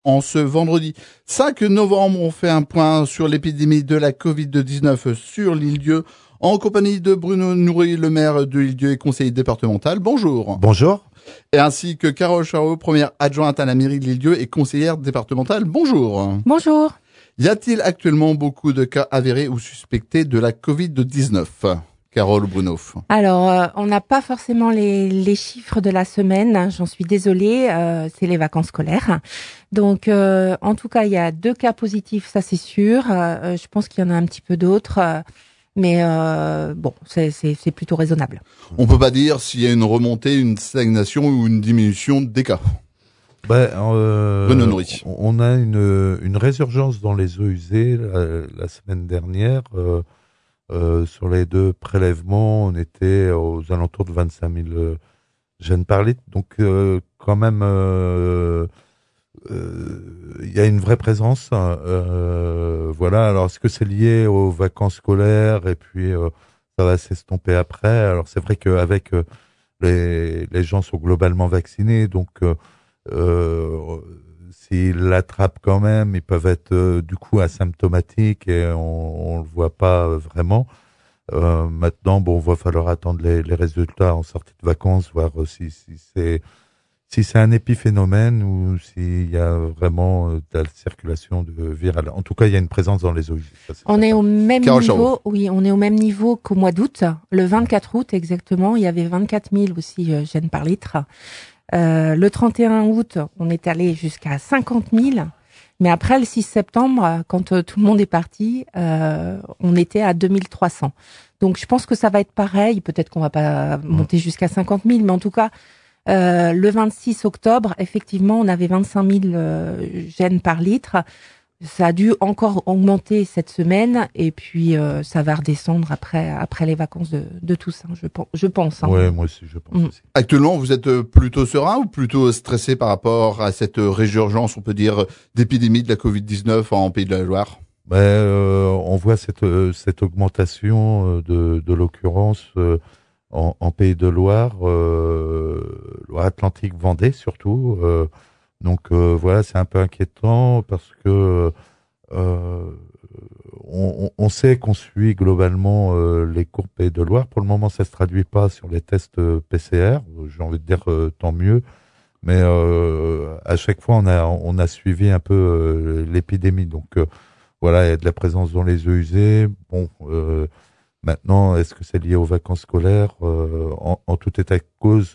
En ce vendredi 5 novembre, on fait un point sur l'épidémie de la Covid-19 sur l'île-Dieu en compagnie de Bruno Noury, le maire de l'île-Dieu et conseiller départemental. Bonjour. Bonjour. Et ainsi que Carole Charot, première adjointe à la mairie de l'île-Dieu et conseillère départementale. Bonjour. Bonjour. Y a-t-il actuellement beaucoup de cas avérés ou suspectés de la Covid-19 ? Carole ou Bruno? Alors, on n'a pas forcément les chiffres de la semaine, j'en suis désolée, c'est les vacances scolaires. Donc, en tout cas, il y a 2 cas positifs, ça c'est sûr. Je pense qu'il y en a un petit peu d'autres, mais bon, c'est plutôt raisonnable. On peut pas dire s'il y a une remontée, une stagnation ou une diminution des cas. Bruno Noury. On a une résurgence dans les eaux usées la semaine dernière. Sur les 2 prélèvements, on était aux alentours de 25 000 gènes par litre. Donc, quand même, il y a une vraie présence. Voilà. Alors, est-ce que c'est lié aux vacances scolaires et puis ça va s'estomper après? Alors, c'est vrai qu'avec les gens sont globalement vaccinés, donc s'ils l'attrapent quand même, ils peuvent être du coup asymptomatiques et on le voit pas vraiment. Maintenant, bon, va falloir attendre les résultats en sortie de vacances, voir si c'est un épiphénomène ou s'il y a vraiment de la circulation de virale. En tout cas, il y a une présence dans les eaux. On est au même niveau. Oui, on est au même niveau qu'au mois d'août. Le 24 août exactement, il y avait 24 000 aussi gènes par litre. Le 31 août, on est allé jusqu'à 50 000. Mais après, le 6 septembre, quand tout le monde est parti, on était à 2300. Donc, je pense que ça va être pareil. Peut-être qu'on va pas monter jusqu'à 50 000, mais en tout cas, le 26 octobre, effectivement, on avait 25 000 gènes par litre. Ça a dû encore augmenter cette semaine et puis ça va redescendre après les vacances de tous, hein, je pense. Hein. Ouais, moi aussi, je pense aussi. Actuellement, vous êtes plutôt serein ou plutôt stressé par rapport à cette résurgence, on peut dire, d'épidémie de la Covid-19 en Pays de la Loire ? On voit cette augmentation de l'occurrence en Pays de Loire, Loire-Atlantique, Vendée surtout. Donc voilà, c'est un peu inquiétant parce que on sait qu'on suit globalement les courbes Pays de Loire. Pour le moment, ça se traduit pas sur les tests PCR. J'ai envie de dire tant mieux. Mais à chaque fois, on a suivi un peu l'épidémie. Donc voilà, il y a de la présence dans les eaux usées. Bon, maintenant, est-ce que c'est lié aux vacances scolaires? En tout état de cause,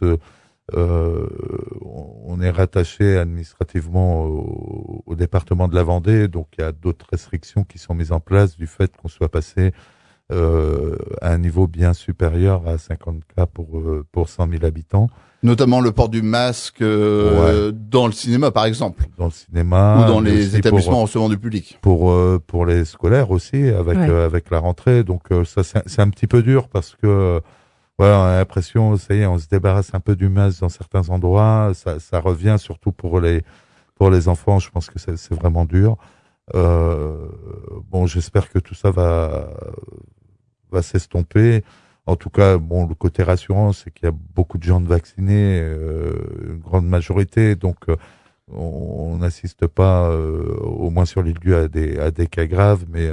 on est rattaché administrativement au département de la Vendée, donc il y a d'autres restrictions qui sont mises en place du fait qu'on soit passé à un niveau bien supérieur à 50 cas pour 100 000 habitants. Notamment le port du masque dans le cinéma, par exemple. Dans le cinéma. Ou dans les établissements recevant du public. Pour les scolaires aussi, avec la rentrée. Donc ça, c'est un petit peu dur parce que voilà, on a l'impression, ça y est, on se débarrasse un peu du masque dans certains endroits. Ça revient surtout pour les enfants. Je pense que c'est vraiment dur. Bon, j'espère que tout ça va s'estomper. En tout cas, bon, le côté rassurant, c'est qu'il y a beaucoup de gens de vaccinés, une grande majorité. Donc, on n'assiste pas, au moins sur l'île-Dieu, à des cas graves, mais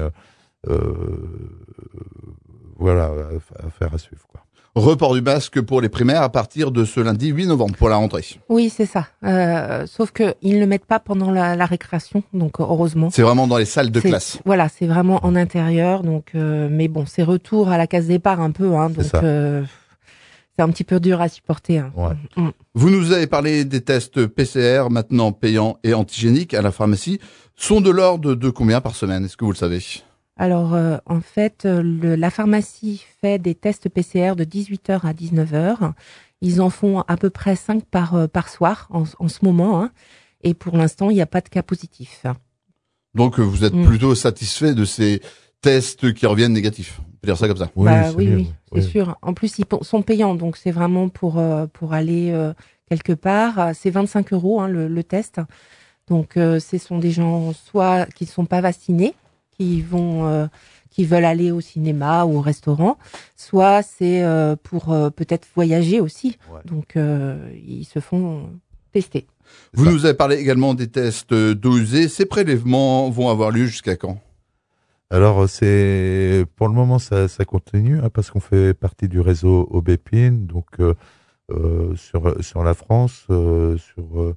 voilà, affaire à suivre, quoi. Report du masque pour les primaires à partir de ce lundi 8 novembre pour la rentrée. Oui, c'est ça. Sauf que ils ne le mettent pas pendant la récréation, donc heureusement. C'est vraiment dans les salles de classe. Voilà, c'est vraiment en intérieur. Donc, mais bon, c'est retour à la case départ un peu. Hein, donc, c'est un petit peu dur à supporter. Hein. Ouais. Vous nous avez parlé des tests PCR, maintenant payants et antigéniques à la pharmacie. Sont de l'ordre de combien par semaine? Est-ce que vous le savez? Alors, en fait, la pharmacie fait des tests PCR de 18h à 19h. Ils en font à peu près 5 par soir en ce moment. Hein, et pour l'instant, il n'y a pas de cas positifs. Donc, vous êtes plutôt satisfait de ces tests qui reviennent négatifs. On peut dire ça comme ça. Oui, c'est sûr. En plus, ils sont payants. Donc, c'est vraiment pour aller quelque part. C'est 25 € hein, le test. Donc, ce sont des gens soit qui ne sont pas vaccinés, qui veulent aller au cinéma ou au restaurant, soit c'est pour peut-être voyager aussi. Ouais. Donc ils se font tester. Vous nous avez parlé également des tests d'eau usée. Ces prélèvements vont avoir lieu jusqu'à quand? Alors, pour le moment, ça continue, hein, parce qu'on fait partie du réseau Aubépine, donc sur la France, sur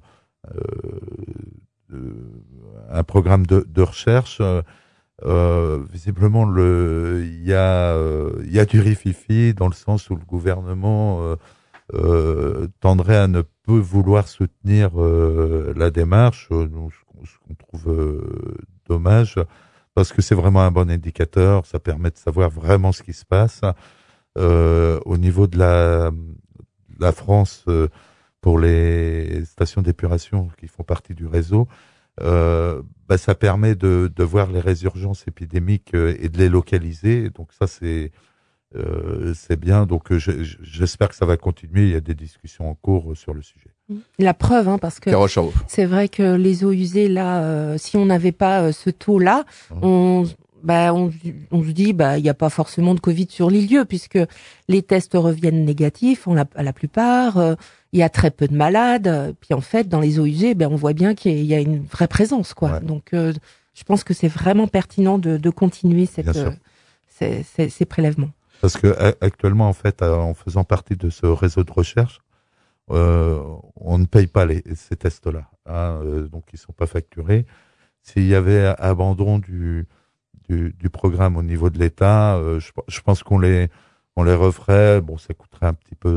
un programme de recherche. Visiblement, il y a du rififi dans le sens où le gouvernement tendrait à ne peu vouloir soutenir la démarche, ce qu'on trouve dommage, parce que c'est vraiment un bon indicateur, ça permet de savoir vraiment ce qui se passe. Au niveau de la France, pour les stations d'épuration qui font partie du réseau, ça permet de voir les résurgences épidémiques et de les localiser. Donc ça, c'est bien. Donc j'espère que ça va continuer. Il y a des discussions en cours sur le sujet. La preuve, hein, parce que c'est vrai que les eaux usées, là, si on n'avait pas ce taux-là, on se dit, il n'y a pas forcément de Covid sur l'île-Dieu, puisque les tests reviennent négatifs, à la plupart, il y a très peu de malades, puis en fait, dans les eaux usées, on voit bien qu'il y a une vraie présence, quoi. Ouais. Donc, je pense que c'est vraiment pertinent de continuer ces prélèvements. Parce que actuellement, en fait, en faisant partie de ce réseau de recherche, on ne paye pas ces tests-là, hein, donc ils sont pas facturés. S'il y avait abandon du programme au niveau de l'État, je pense qu'on les referait. Bon, ça coûterait un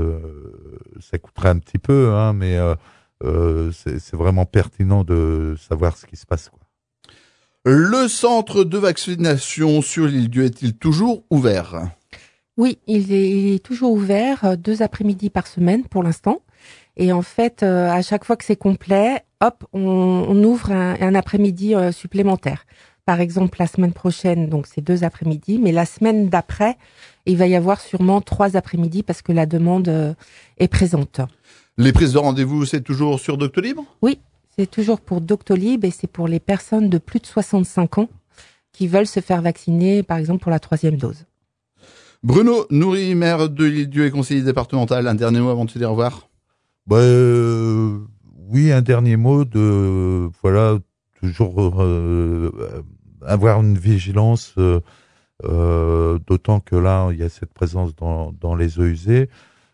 petit peu, hein, mais c'est vraiment pertinent de savoir ce qui se passe, quoi. Le centre de vaccination sur l'île-Dieu est-il toujours ouvert? Oui, il est toujours ouvert 2 après-midi par semaine pour l'instant. Et en fait, à chaque fois que c'est complet, hop, on ouvre un après-midi supplémentaire. Par exemple, la semaine prochaine, donc c'est 2 après-midi, mais la semaine d'après, il va y avoir sûrement 3 après-midi parce que la demande est présente. Les prises de rendez-vous, c'est toujours sur Doctolib? Oui, c'est toujours pour Doctolib et c'est pour les personnes de plus de 65 ans qui veulent se faire vacciner, par exemple pour la 3e dose. Bruno Noury, maire de l'île-Dieu et conseiller départemental, un dernier mot avant de se dire au revoir? Oui, un dernier mot toujours avoir une vigilance, d'autant que là, il y a cette présence dans les eaux usées.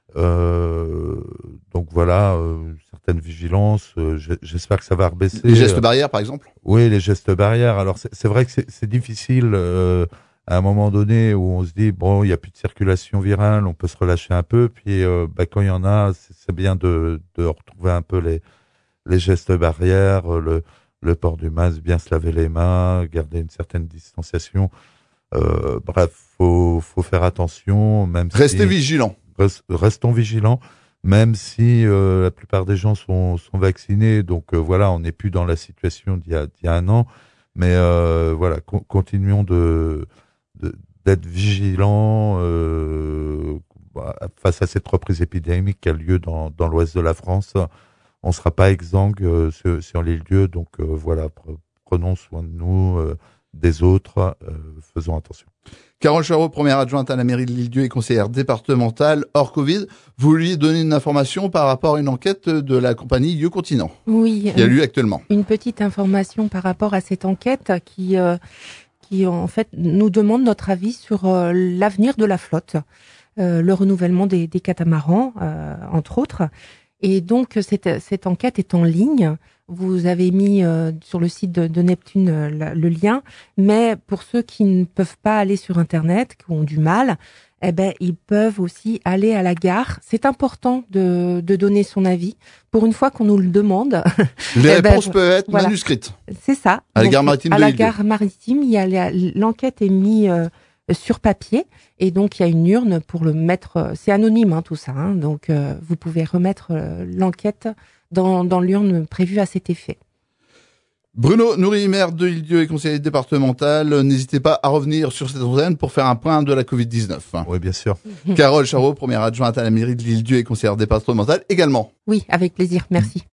Donc voilà, certaines vigilances. J'espère que ça va rebaisser. Les gestes barrières, par exemple? Oui, les gestes barrières. Alors c'est vrai que c'est difficile à un moment donné où on se dit bon, il y a plus de circulation virale, on peut se relâcher un peu. Puis quand il y en a, c'est bien de retrouver un peu les gestes barrières, le port du masque, bien se laver les mains, garder une certaine distanciation. Bref, faut faire attention, même Restez vigilants. Restons vigilants, même si la plupart des gens sont vaccinés. Donc voilà, on n'est plus dans la situation d'il y a un an. Mais voilà, continuons d'être vigilants face à cette reprise épidémique qui a lieu dans l'ouest de la France. On ne sera pas exsangue sur l'île-Dieu. Donc voilà, prenons soin de nous, des autres, faisons attention. Carole Charot, première adjointe à la mairie de l'île-Dieu et conseillère départementale hors Covid, vous lui donnez une information par rapport à une enquête de la compagnie Lieu Continent. Oui. Qui a lieu actuellement. Une petite information par rapport à cette enquête qui en fait nous demande notre avis sur l'avenir de la flotte, le renouvellement des catamarans, entre autres. Et donc cette enquête est en ligne. Vous avez mis sur le site de Neptune le lien, mais pour ceux qui ne peuvent pas aller sur Internet, qui ont du mal, ils peuvent aussi aller à la gare. C'est important de donner son avis. Pour une fois qu'on nous le demande. Les réponses peuvent être manuscrites. C'est ça. À la gare maritime de l'île-Dieu. À la gare maritime, l'enquête est mise sur papier et donc il y a une urne pour le mettre. C'est anonyme, hein, tout ça. Hein, donc vous pouvez remettre l'enquête dans l'urne prévue à cet effet. Bruno Noury, maire de l'île-Dieu et conseiller départemental, n'hésitez pas à revenir sur cette antenne pour faire un point de la Covid-19. Oui, bien sûr. Carole Charot, première adjointe à la mairie de l'île-Dieu et conseillère départementale également. Oui, avec plaisir. Merci.